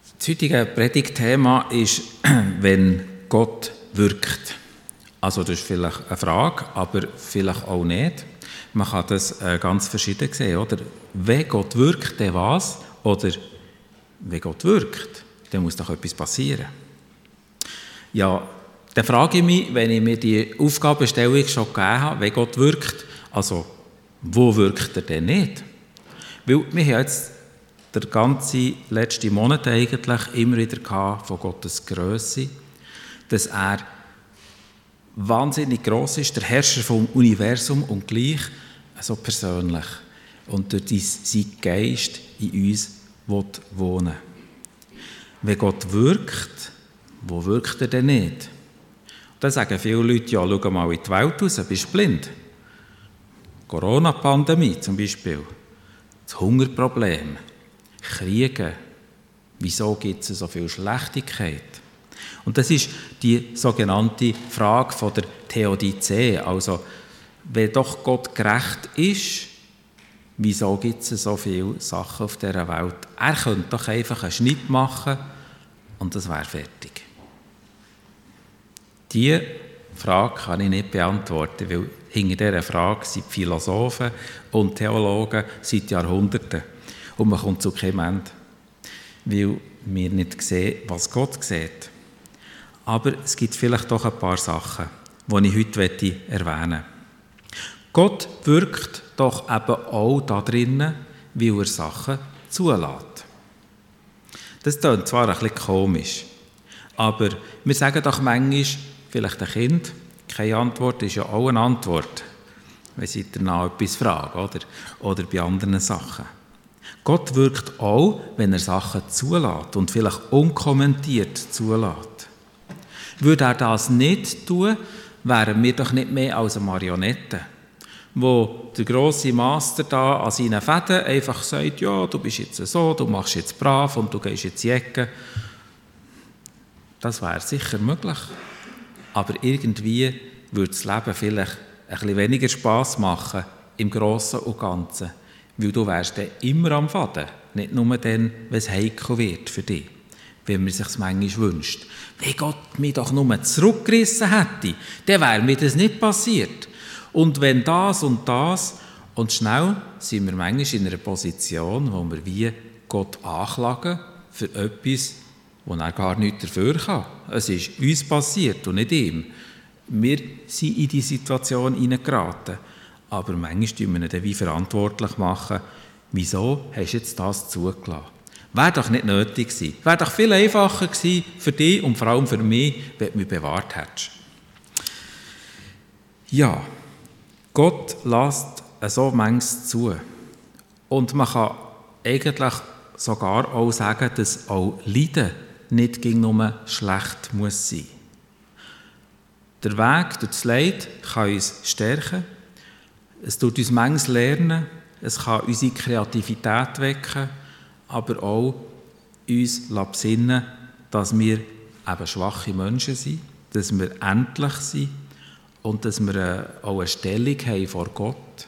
Das heutige Predigtthema ist, wenn Gott wirkt. Also das ist vielleicht eine Frage, aber vielleicht auch nicht. Man kann das ganz verschieden sehen, oder? Wenn Gott wirkt, dann was? Oder wenn Gott wirkt, dann muss doch etwas passieren. Ja, dann frage ich mich, wenn ich mir die Aufgabenstellung schon gegeben habe, wenn Gott wirkt, also wo wirkt er denn nicht? Weil wir haben jetzt den ganzen letzten Monat eigentlich immer wieder gehabt von Gottes Grösse, dass er wahnsinnig gross ist, der Herrscher vom Universum und gleich so persönlich. Und durch seinen Geist in uns wohnen. Wenn Gott wirkt, wo wirkt er denn nicht? Und dann sagen viele Leute, ja, schau mal in die Welt raus, bist du blind? Corona-Pandemie zum Beispiel, das Hungerproblem, Kriege, wieso gibt es so viel Schlechtigkeit? Und das ist die sogenannte Frage von der Theodizee, also wenn doch Gott gerecht ist, wieso gibt es so viele Sachen auf dieser Welt? Er könnte doch einfach einen Schnitt machen und das wäre fertig. Diese Frage kann ich nicht beantworten, weil hinter dieser Frage sind Philosophen und Theologen seit Jahrhunderten. Und man kommt zu keinem Ende, weil wir nicht sehen, was Gott sieht. Aber es gibt vielleicht doch ein paar Sachen, die ich heute erwähnen möchte. Gott wirkt doch eben auch da drinnen, weil er Sachen zulässt. Das klingt zwar ein bisschen komisch, aber wir sagen doch manchmal, vielleicht ein Kind, keine Antwort ist ja auch eine Antwort, wenn sie danach etwas fragen, oder bei anderen Sachen. Gott wirkt auch, wenn er Sachen zulässt und vielleicht unkommentiert zulässt. Würde er das nicht tun, wären wir doch nicht mehr als eine Marionette, wo der grosse Master da an seinen Fäden einfach sagt, ja, du bist jetzt so, du machst jetzt brav und du gehst jetzt in die Ecke. Das wäre sicher möglich. Aber irgendwie würde das Leben vielleicht ein bisschen weniger Spass machen im Grossen und Ganzen. Weil du wärst dann immer am Faden, nicht nur dann, wenn es heikel wird für dich, wenn man sich es manchmal wünscht. Wenn Gott mich doch nur zurückgerissen hätte, dann wäre mir das nicht passiert. Und wenn das und schnell sind wir manchmal in einer Position, wo wir wie Gott anklagen für etwas, wo er gar nichts dafür kann. Es ist uns passiert und nicht ihm. Wir sind in die Situation hineingeraten. Aber manchmal machen wir ihn dann wie verantwortlich machen. Wieso hast du jetzt das zugelassen? Wäre doch nicht nötig gewesen. Wäre doch viel einfacher gewesen für dich und vor allem für mich, wenn du mich bewahrt hättest. Ja, Gott lässt so manches zu. Und man kann eigentlich sogar auch sagen, dass auch Leiden nicht nur schlecht muss sein. Der Weg durch das Leid kann uns stärken. Es tut uns manches lernen, es kann unsere Kreativität wecken, aber auch uns besinnen, dass wir eben schwache Menschen sind, dass wir endlich sind und dass wir auch eine Stellung haben vor Gott.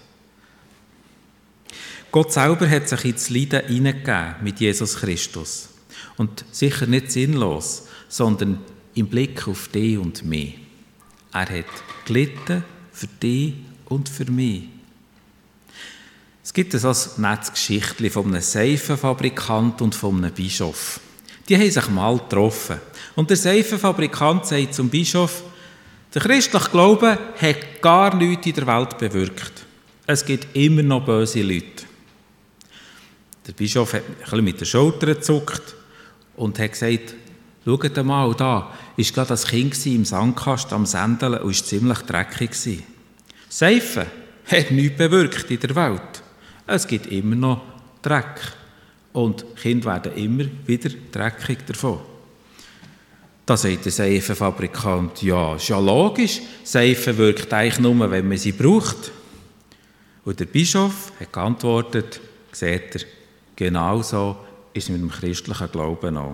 Gott selber hat sich ins Leiden hineingegeben mit Jesus Christus. Und sicher nicht sinnlos, sondern im Blick auf dich und mich. Er hat gelitten für dich und für mich. Es gibt so ein nettes Geschichtchen von einem Seifenfabrikant und von einem Bischof. Die haben sich mal getroffen. Und der Seifenfabrikant sagt zum Bischof, der christliche Glaube hat gar nichts in der Welt bewirkt. Es gibt immer noch böse Leute. Der Bischof hat ein bisschen mit den Schultern gezuckt und hat gesagt, schaut mal, da war gerade das Kind im Sandkasten am Sändeln und war ziemlich dreckig. Seifen hat nichts bewirkt in der Welt. Es gibt immer noch Dreck. Und Kinder werden immer wieder dreckig davon. Da sagt der Seifenfabrikant, ja, ist ja logisch, Seife wirkt eigentlich nur, wenn man sie braucht. Und der Bischof hat geantwortet, seht ihr, genau so ist es mit dem christlichen Glauben auch.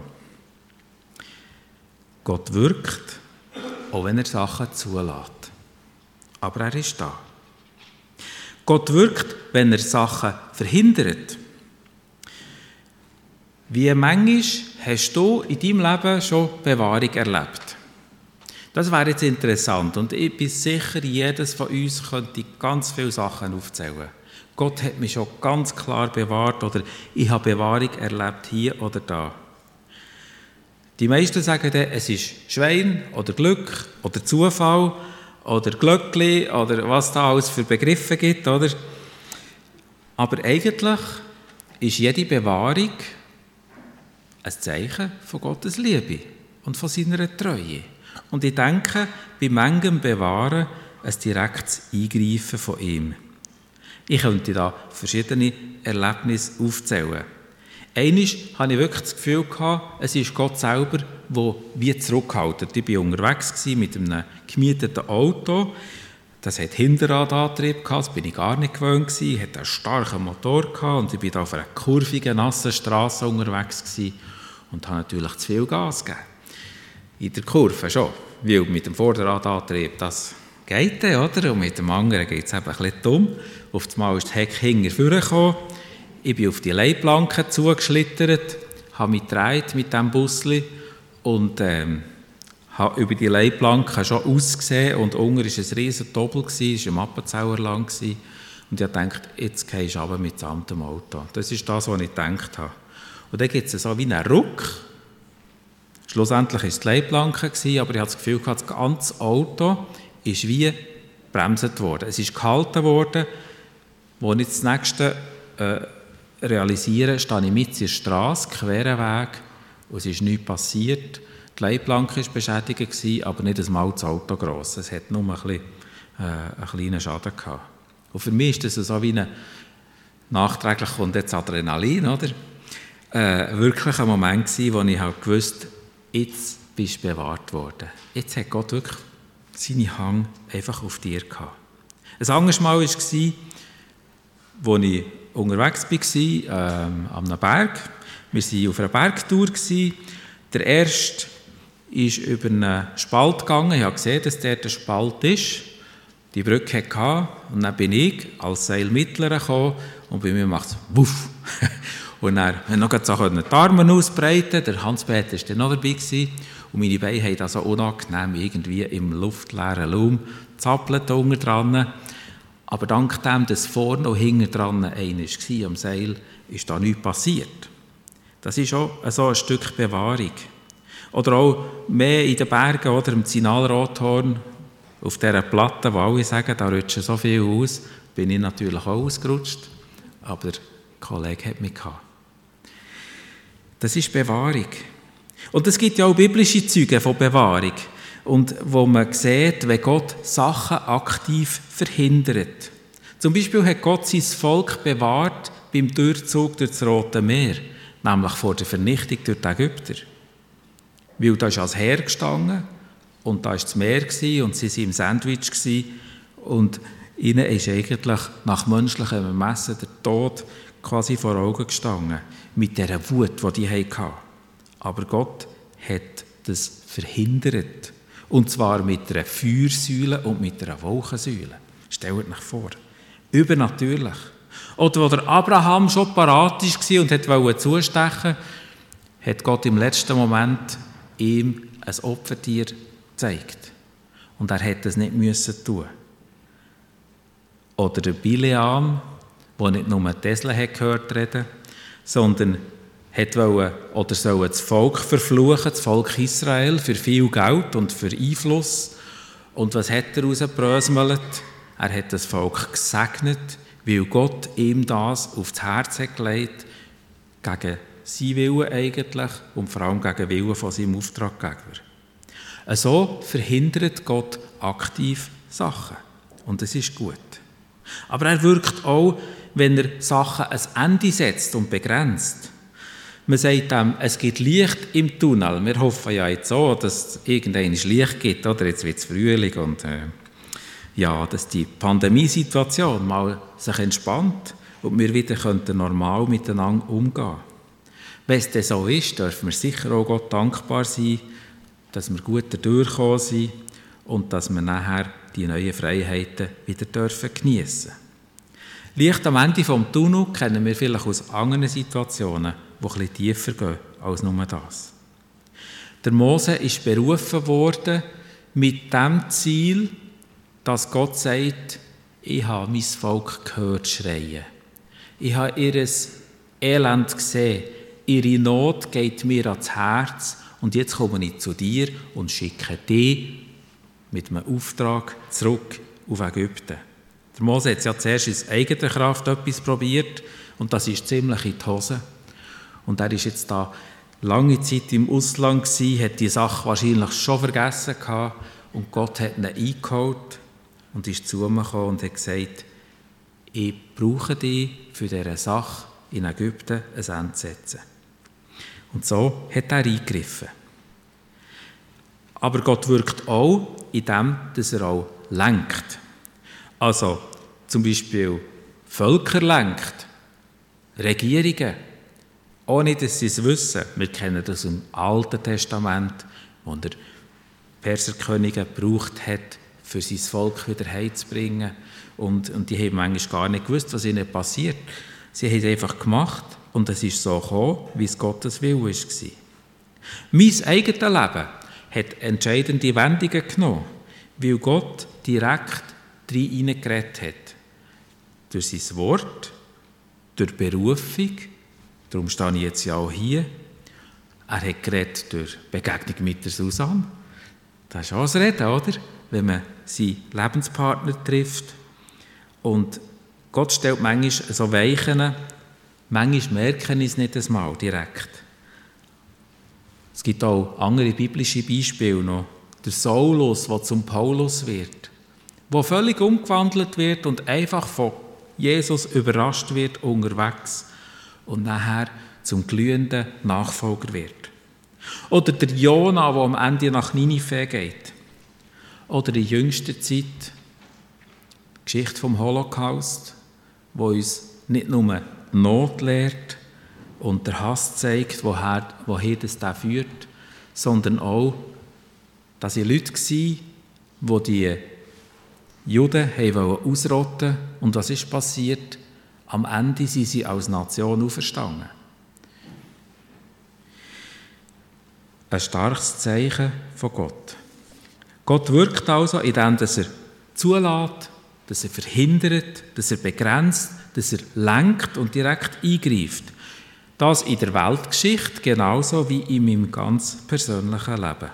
Gott wirkt, auch wenn er Sachen zulässt. Aber er ist da. Gott wirkt, wenn er Sachen verhindert. Wie manchmal hast du in deinem Leben schon Bewahrung erlebt? Das wäre jetzt interessant und ich bin sicher, jedes von uns könnte ganz viele Sachen aufzählen. Gott hat mich schon ganz klar bewahrt oder ich habe Bewahrung erlebt hier oder da. Die meisten sagen dann, es ist Schwein oder Glück oder Zufall oder Glöckli oder was da alles für Begriffe gibt, oder? Aber eigentlich ist jede Bewahrung ein Zeichen von Gottes Liebe und von seiner Treue. Und ich denke, bei manchem Bewahren ein direktes Eingreifen von ihm. Ich könnte da verschiedene Erlebnisse aufzählen. Einmal hatte ich wirklich das Gefühl, es ist Gott selber, der wie zurückhaltet. Ich war unterwegs mit einem gemieteten Auto. Das hat Hinterradantrieb gehabt, das bin ich gar nicht gewöhnt gewesen. Es hatte einen starken Motor gehabt und ich war da auf einer kurvigen, nassen Straße unterwegs gewesen und habe natürlich zu viel Gas gegeben. In der Kurve schon, weil mit dem Vorderradantrieb, das geht dann, oder? Und mit dem anderen geht es eben ein bisschen dumm. Auf einmal ist das Heck hinten vorgekommen. Ich bin auf die Leitplanke zugeschlittert, habe mich gedreht mit diesem Busli und habe über die Leitplanke schon ausgesehen und unten war ein riesen Doppel, es war im Appenzeller lang. Und ich dachte, jetzt gehst du runter mit dem Auto. Das ist das, was ich gedacht habe. Und dann gibt es so wie einen Ruck. Schlussendlich war es die Leitplanke, aber ich hatte das Gefühl, das ganze Auto ist wie gebremst worden. Es ist gehalten worden, wo ich das nächste realisiere, stehe ich mit in der Straße, queren Weg, und es ist nichts passiert. Die Leitplanke war beschädigt, aber nicht einmal das Auto gross. Es hat nur einen kleinen Schaden gehabt. Und für mich war das so wie nachträglich kommt jetzt Adrenalin, oder? Wirklich ein Moment gewesen, wo ich halt gewusst, jetzt bist du bewahrt worden. Jetzt hat Gott wirklich seine Hand einfach auf dir gehabt. Ein anderes Mal war es, als ich unterwegs war, an einem Berg. Wir waren auf einer Bergtour. Der erste ist über einen Spalt gegangen. Ich habe gesehen, dass dort ein Spalt ist. Die Brücke hatte und dann bin ich als Seilmittler gekommen und bei mir macht es wuff. Und dann noch die Arme ausbreiten. Der Hans-Peter war dann noch dabei gewesen. Und meine Beine haben da so unangenehm irgendwie im luftleeren Raum zappelt unten dran. Aber dank dem, dass vorne und hinten dran einer war am Seil, ist da nichts passiert. Das ist auch so ein Stück Bewahrung. Oder auch mehr in den Bergen, oder im Zinalrothorn, auf dieser Platte, wo alle sagen, da rutschen so viel aus, bin ich natürlich auch ausgerutscht. Aber der Kollege hat mich gehabt. Das ist Bewahrung. Und es gibt ja auch biblische Zeugen von Bewahrung. Und wo man sieht, wenn Gott Sachen aktiv verhindert. Zum Beispiel hat Gott sein Volk bewahrt beim Durchzug durch das Rote Meer, nämlich vor der Vernichtung durch die Ägypter. Weil da ist als Heer gestanden und da war das Meer und sie waren im Sandwich und ihnen ist eigentlich nach menschlichem Ermessen der Tod quasi vor Augen gestanden, mit dieser Wut, die die hatten. Aber Gott hat das verhindert. Und zwar mit einer Feuersäule und mit einer Wolkensäule. Stellt euch vor. Übernatürlich. Oder wo der Abraham schon parat war und wollte zustechen, hat Gott im letzten Moment ihm ein Opfertier gezeigt. Und er hätte es nicht müssen tun. Oder der Bileam, der nicht nur Tesla gehört reden, sondern soll das Volk verfluchen, das Volk Israel, für viel Geld und für Einfluss. Und was hat er rausgebröselt? Er hat das Volk gesegnet, weil Gott ihm das aufs Herz hat gelegt, gegen sein Willen eigentlich und vor allem gegen den Willen von seinem Auftraggeber. So verhindert Gott aktiv Sachen. Und das ist gut. Aber er wirkt auch, wenn er Sachen ein Ende setzt und begrenzt. Man sagt dem, es gibt Licht im Tunnel. Wir hoffen ja jetzt so, dass es irgendein Licht gibt, oder? Jetzt wird es Frühling und dass die Pandemiesituation mal sich entspannt und wir wieder normal miteinander umgehen. Wenn es denn so ist, dürfen wir sicher auch Gott dankbar sein, dass wir gut durchgekommen sind und dass wir nachher die neuen Freiheiten wieder geniessen dürfen. Licht am Ende vom Tunnel kennen wir vielleicht aus anderen Situationen, die etwas tiefer gehen als nur das. Der Mose ist berufen worden mit dem Ziel, dass Gott sagt, ich habe mein Volk gehört schreien. Ich habe ihr Elend gesehen. Ihre Not geht mir ans Herz. Und jetzt komme ich zu dir und schicke dich mit einem Auftrag zurück auf Ägypten. Der Mose hat ja zuerst aus eigener Kraft etwas probiert und das ist ziemlich in die Hose. Und er ist jetzt da lange Zeit im Ausland gewesen, hat die Sache wahrscheinlich schon vergessen gehabt und Gott hat ihn eingeholt und ist zu ihm gekommen und hat gesagt, ich brauche dich für diese Sache in Ägypten ein Ende zu setzen. Und so hat er eingegriffen. Aber Gott wirkt auch, indem dass er auch lenkt. Also zum Beispiel Völker lenkt, Regierungen, ohne dass sie es wissen. Wir kennen das im Alten Testament, wo der Perserkönige gebraucht hat, für sein Volk wieder heimzubringen. Und die haben manchmal gar nicht gewusst, was ihnen passiert. Sie haben es einfach gemacht und es ist so gekommen, wie es Gottes Wille war. Mein eigenes Leben hat entscheidende Wendungen genommen, weil Gott direkt hineingeredet hat. Durch sein Wort, durch Berufung, darum stehe ich jetzt ja auch hier. Er hat geredet durch Begegnung mit der Susanne. Das ist auch das Reden, oder? Wenn man seinen Lebenspartner trifft. Und Gott stellt manchmal so Weichen, manchmal merken wir es nicht einmal direkt. Es gibt auch andere biblische Beispiele noch. Der Saulus, der zum Paulus wird, der völlig umgewandelt wird und einfach von Jesus überrascht wird unterwegs und nachher zum glühenden Nachfolger wird. Oder der Jona, der am Ende nach Ninive geht. Oder in jüngster Zeit die Geschichte vom Holocaust, wo uns nicht nur Not lehrt und der Hass zeigt, woher das da führt, sondern auch, dass sie Leute waren, die Juden ausrotten wollten. Und was ist passiert? Am Ende sind sie als Nation auferstanden. Ein starkes Zeichen von Gott. Gott wirkt also, indem er zulässt, dass er verhindert, dass er begrenzt, dass er lenkt und direkt eingreift. Das in der Weltgeschichte genauso wie in meinem ganz persönlichen Leben.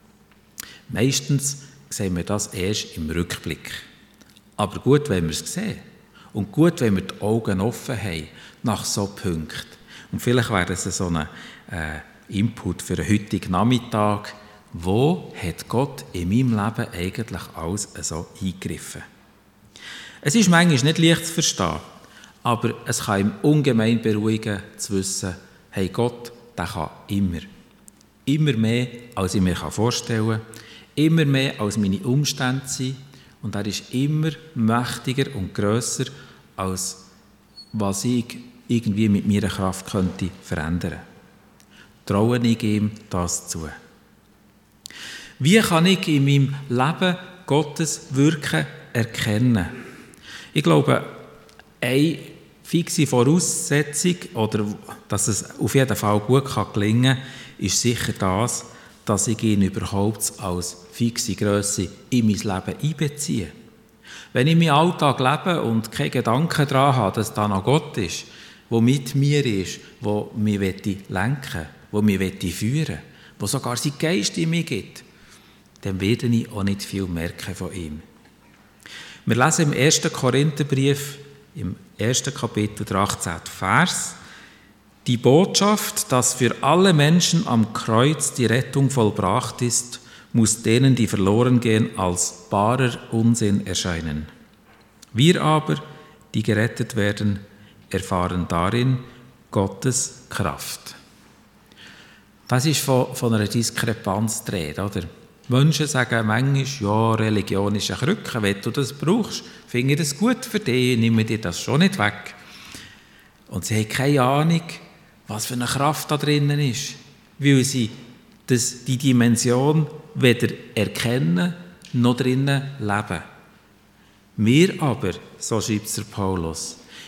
Meistens sehen wir das erst im Rückblick. Aber gut, wenn wir es sehen. Und gut, wenn wir die Augen offen haben nach so Punkten. Und vielleicht wäre das so ein Input für den heutigen Nachmittag. Wo hat Gott in meinem Leben eigentlich alles so eingegriffen? Es ist manchmal nicht leicht zu verstehen, aber es kann ihm ungemein beruhigen, zu wissen, hey, Gott, der kann immer mehr, als ich mir vorstellen kann, immer mehr, als meine Umstände sind, und er ist immer mächtiger und grösser, als was ich irgendwie mit meiner Kraft könnte verändern. Traue ich ihm das zu. Wie kann ich in meinem Leben Gottes Wirken erkennen? Ich glaube, eine fixe Voraussetzung, oder dass es auf jeden Fall gut gelingen kann, ist sicher das, dass ich ihn überhaupt als fixe Grösse in mein Leben einbeziehe. Wenn ich in meinem Alltag lebe und keine Gedanken daran habe, dass da noch Gott ist, der mit mir ist, der mich lenken will, der mich führen will, der sogar seinen Geist in mir gibt, dann werde ich auch nicht viel merken von ihm. Wir lesen im 1. Korintherbrief, im 1. Kapitel, der 18. Vers, die Botschaft, dass für alle Menschen am Kreuz die Rettung vollbracht ist, muss denen, die verloren gehen, als barer Unsinn erscheinen. Wir aber, die gerettet werden, erfahren darin Gottes Kraft. Das ist von einer Diskrepanz die Rede, oder? Menschen sagen manchmal, ja, Religion ist ein Krücke, wenn du das brauchst, finde ich das gut für dich, nehme dir das schon nicht weg. Und sie haben keine Ahnung, was für eine Kraft da drinnen ist, weil sie die Dimension weder erkennen noch drinnen leben. Wir aber, so schreibt es der Paulus,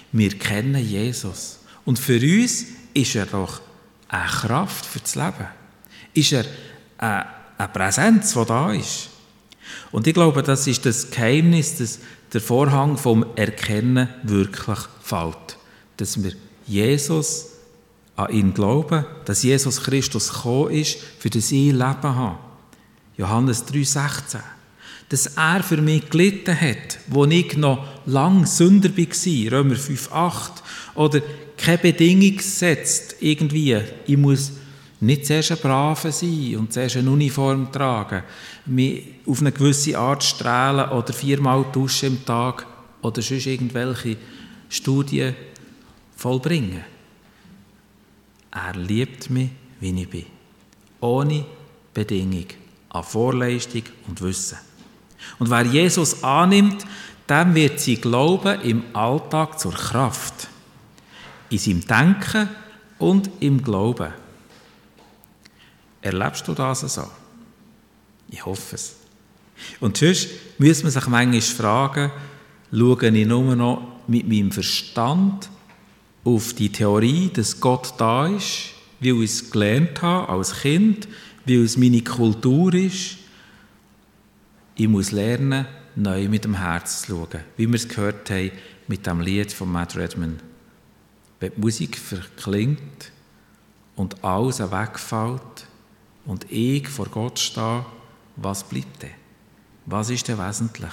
Wir kennen Jesus. Und für uns ist er doch eine Kraft für das Leben. Ist er eine Präsenz, die da ist. Und ich glaube, das ist das Geheimnis, dass der Vorhang vom Erkennen wirklich fällt. Dass wir Jesus an ihn glauben, dass Jesus Christus gekommen ist, für das ich Leben habe. Johannes 3,16. Dass er für mich gelitten hat, wo ich noch lange Sünder war, Römer 5,8. Oder keine Bedingung setzt, irgendwie, ich muss nicht zuerst ein Braver sein und zuerst eine Uniform tragen, mich auf eine gewisse Art strahlen oder 4-mal duschen im Tag oder sonst irgendwelche Studien vollbringen. Er liebt mich, wie ich bin. Ohne Bedingung, an Vorleistung und Wissen. Und wer Jesus annimmt, dem wird sein Glauben im Alltag zur Kraft. In seinem Denken und im Glauben. Erlebst du das so? Ich hoffe es. Und sonst muss man sich manchmal fragen, schaue ich nur noch mit meinem Verstand auf die Theorie, dass Gott da ist, wie ich es gelernt habe als Kind, wie es meine Kultur ist. Ich muss lernen, neu mit dem Herz zu schauen, wie wir es gehört haben mit dem Lied von Matt Redman. Wenn die Musik verklingt und alles wegfällt und ich vor Gott stehe, was bleibt denn? Was ist denn wesentlich?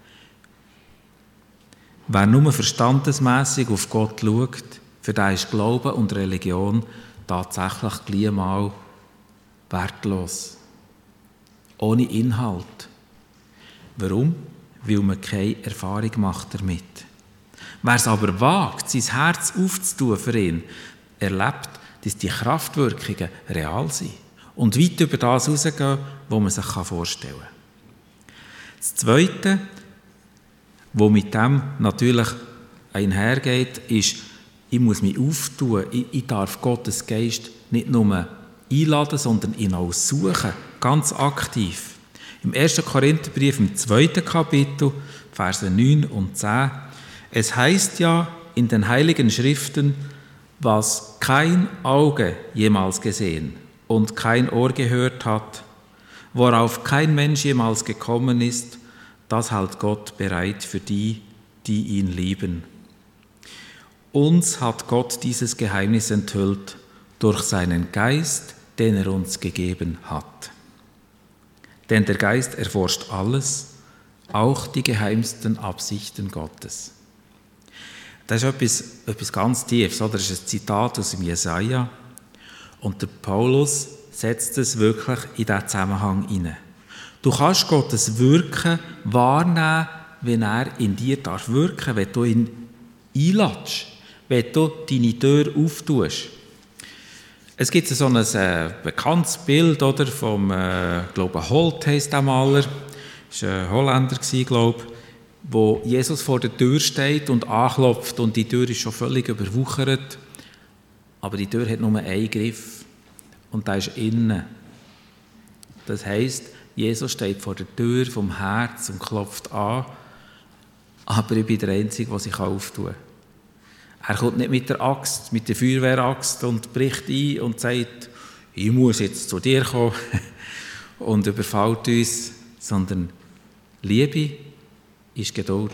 Wer nur verstandesmässig auf Gott schaut, für den ist Glauben und Religion tatsächlich gleich mal wertlos. Ohne Inhalt. Warum? Weil man keine Erfahrung macht damit. Wer es aber wagt, sein Herz aufzutun für ihn, erlebt, dass die Kraftwirkungen real sind und weit über das hinausgehen, was man sich vorstellen kann. Das Zweite, was mit dem natürlich einhergeht, ist, ich muss mich auftun. Ich darf Gottes Geist nicht nur einladen, sondern ihn auch suchen, ganz aktiv. Im 1. Korintherbrief, im 2. Kapitel, Verse 9 und 10, es heißt ja in den Heiligen Schriften, was kein Auge jemals gesehen und kein Ohr gehört hat, worauf kein Mensch jemals gekommen ist, das hält Gott bereit für die, die ihn lieben. Uns hat Gott dieses Geheimnis enthüllt durch seinen Geist, den er uns gegeben hat. Denn der Geist erforscht alles, auch die geheimsten Absichten Gottes. Das ist etwas ganz Tiefes, oder? Das ist ein Zitat aus dem Jesaja. Und der Paulus setzt es wirklich in diesen Zusammenhang hinein. Du kannst Gottes Wirken wahrnehmen, wenn er in dir wirken darf, wenn du ihn einlädst, wenn du deine Tür auftust. Es gibt so ein bekanntes Bild, oder, vom, glaube Holt heisst der Maler, das war ein Holländer, glaube ich, wo Jesus vor der Tür steht und anklopft und die Tür ist schon völlig überwuchert, aber die Tür hat nur einen Griff und der ist innen. Das heisst, Jesus steht vor der Tür vom Herz und klopft an, aber ich bin der Einzige, der sich auftun kann. Er kommt nicht mit der Axt, mit der Feuerwehraxt und bricht ein und sagt, ich muss jetzt zu dir kommen und überfällt uns, sondern Liebe ist Geduld.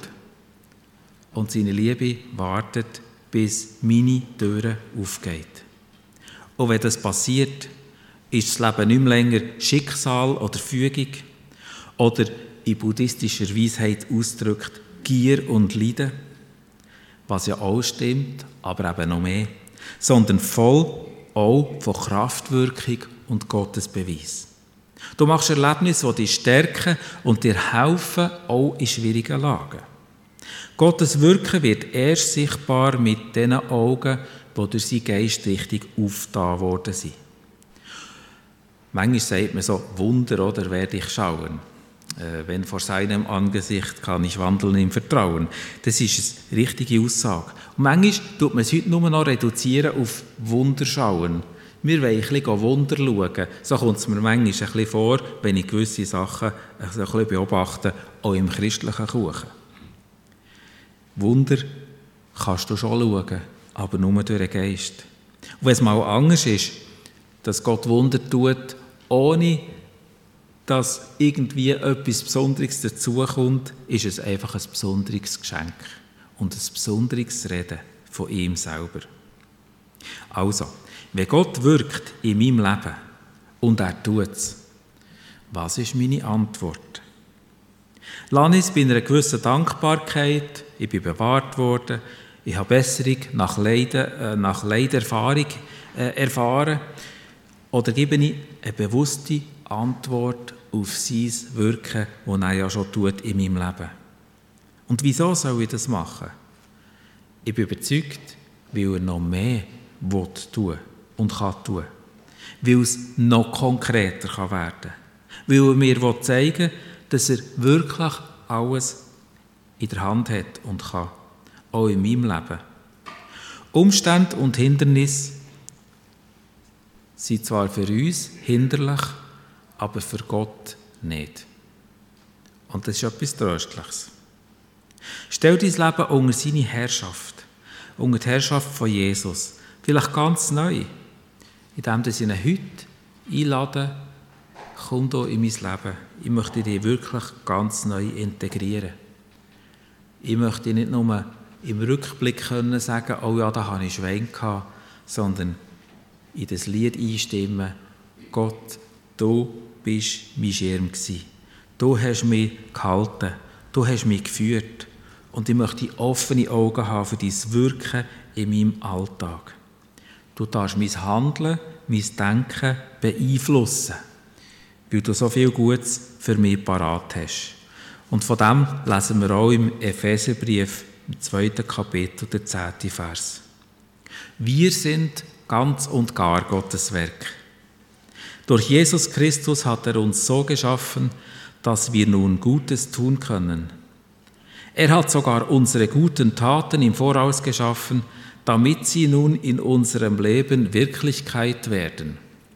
Und seine Liebe wartet, bis meine Tür aufgeht. Und wenn das passiert, ist das Leben nicht mehr länger Schicksal oder Fügung oder in buddhistischer Weisheit ausgedrückt Gier und Leiden, was ja auch stimmt, aber eben noch mehr, sondern voll auch von Kraftwirkung und Gottesbeweis. Du machst Erlebnisse, die dich stärken und dir helfen, auch in schwierigen Lagen. Gottes Wirken wird erst sichtbar mit den Augen, die durch seinen Geist richtig aufgetan worden sind. Manchmal sagt man so, Wunder, oder werde ich schauen. Wenn vor seinem Angesicht kann ich wandeln im Vertrauen. Das ist eine richtige Aussage. Und manchmal tut man es heute nur noch reduzieren auf Wunder schauen. Wir wollen ein bisschen Wunder schauen. So kommt es mir manchmal ein bisschen vor, wenn ich gewisse Sachen ein bisschen beobachte, auch im christlichen Kuchen. Wunder kannst du schon schauen, aber nur durch den Geist. Und wenn es mal anders ist, dass Gott Wunder tut, ohne dass irgendwie etwas Besonderes dazukommt, ist es einfach ein besonderes Geschenk und ein besonderes Reden von ihm selber. Also, wenn Gott wirkt in meinem Leben und er tut es, was ist meine Antwort? Lasse ich es bei einer gewissen Dankbarkeit, ich bin bewahrt worden, ich habe Besserung nach Leiderfahrung erfahren, oder gebe ich eine bewusste Antwort auf sein Wirken, das er ja schon tut in meinem Leben? Und wieso soll ich das machen? Ich bin überzeugt, weil er noch mehr tun und kann tun. Weil es noch konkreter werden kann. Weil er mir zeigen will, dass er wirklich alles in der Hand hat und kann. Auch in meinem Leben. Umstände und Hindernisse sind zwar für uns hinderlich, aber für Gott nicht. Und das ist etwas Tröstliches. Stell dein Leben unter seine Herrschaft, unter die Herrschaft von Jesus. Vielleicht ganz neu, indem ich ihn heute einlade, komm hier in mein Leben. Ich möchte dich wirklich ganz neu integrieren. Ich möchte nicht nur im Rückblick können sagen, oh ja, da hatte ich Schwein gehabt, sondern in das Lied einstimmen, Gott, du bist mein Schirm gewesen. Du hast mich gehalten, du hast mich geführt und ich möchte offene Augen haben für dein Wirken in meinem Alltag. Du darfst mein Handeln, mein Denken beeinflussen, weil du so viel Gutes für mich parat hast. Und von dem lesen wir auch im Epheserbrief, im 2. Kapitel, der 10. Vers. Wir sind ganz und gar Gottes Werk. Durch Jesus Christus hat er uns so geschaffen, dass wir nun Gutes tun können. Er hat sogar unsere guten Taten im Voraus geschaffen, damit sie nun in unserem Leben Wirklichkeit werden.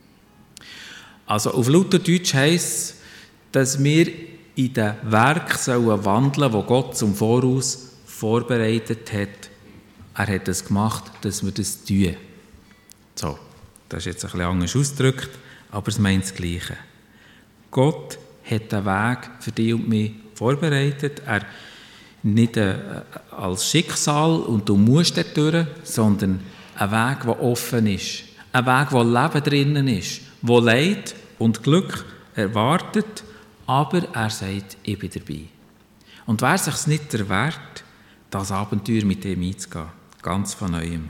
Also auf Lutherdeutsch heisst es, dass wir in den Werk wandeln sollen, wo Gott zum Voraus vorbereitet hat. Er hat es gemacht, dass wir das tun. So, das ist jetzt ein bisschen anders ausgedrückt, aber es meint das Gleiche. Gott hat den Weg für dich und mich vorbereitet. Er nicht als Schicksal und du musst dort durch, sondern ein Weg, der offen ist. Ein Weg, wo Leben drinnen ist, wo Leid und Glück erwartet, aber er sagt, ich bin dabei. Und wer sich es nicht erwehrt, das Abenteuer mit ihm einzugehen, ganz von neuem.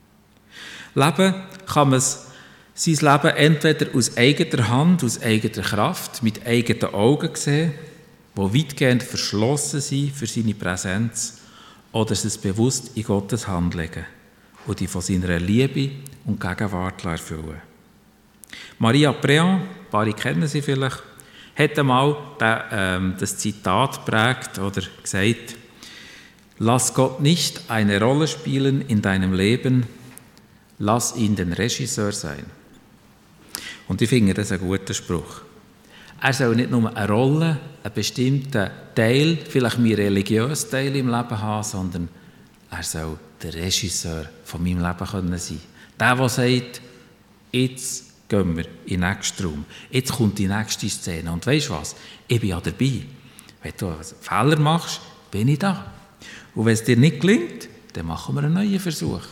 Leben kann man sein Leben entweder aus eigener Hand, aus eigener Kraft, mit eigenen Augen sehen, die weitgehend verschlossen sind für seine Präsenz, oder es bewusst in Gottes Hand legen und die von seiner Liebe und Gegenwart erfüllen. Maria Préan, ein paar kennen sie vielleicht, hat einmal das Zitat geprägt oder gesagt: Lass Gott nicht eine Rolle spielen in deinem Leben, lass ihn den Regisseur sein. Und ich finde das einen guten Spruch. Er soll nicht nur eine Rolle, einen bestimmten Teil, vielleicht meinen religiösen Teil im Leben haben, sondern er soll der Regisseur von meinem Leben können sein. Der sagt, jetzt gehen wir in den nächsten Raum. Jetzt kommt die nächste Szene. Und weisst du was? Ich bin ja dabei. Wenn du einen Fehler machst, bin ich da. Und wenn es dir nicht gelingt, dann machen wir einen neuen Versuch.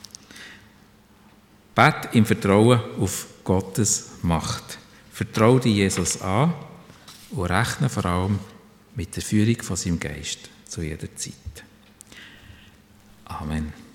Bet im Vertrauen auf Gottes Macht. Vertraue dir Jesus an und rechne vor allem mit der Führung von seinem Geist zu jeder Zeit. Amen.